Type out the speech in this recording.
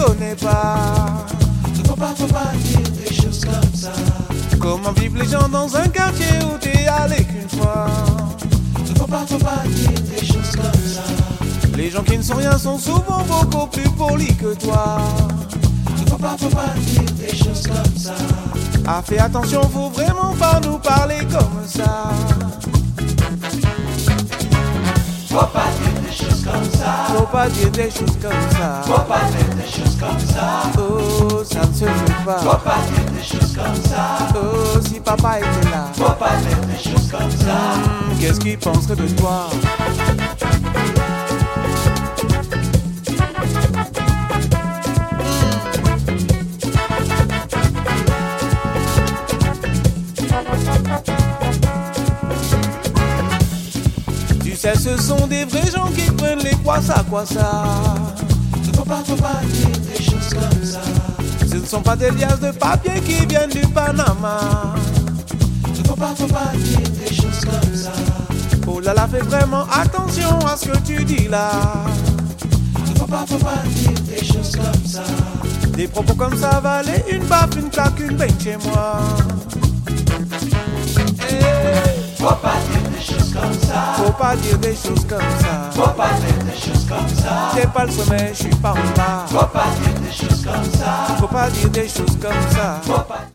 connais pas. Faut pas dire des choses comme ça. Comment vivent les gens dans un quartier où t'es allé qu'une fois? Faut pas dire des choses comme ça. Les gens qui ne sont rien sont souvent beaucoup plus polis que toi. Faut pas dire des choses comme ça. Ah, fais attention, faut vraiment pas nous parler comme ça. Faut pas dire des choses comme ça. Faut pas dire des choses comme ça. Faut pas dire des choses comme ça. Oh, ça ne se fait pas. Faut pas dire des choses comme ça. Oh, si papa était là. Faut pas dire des choses comme ça. Qu'est-ce qu'il penserait de toi? Tu sais, ce sont des vrais gens qui prennent les quoi ça. Faut pas dire des choses comme ça. Ce ne sont pas des liasses de papier qui viennent du Panama. Faut pas dire des choses comme ça. Oh là là, fais vraiment attention à ce que tu dis là. Faut pas dire des choses comme ça. Des propos comme ça valaient une baffe, une claque, une baigne chez moi. Faut pas dire des choses comme ça. Faut pas dire des choses comme ça. Faut pas dire des choses comme ça. J'ai pas le sommet, je suis pas en bas. Faut pas dire des choses comme ça. Faut pas dire des choses comme ça. Faut pas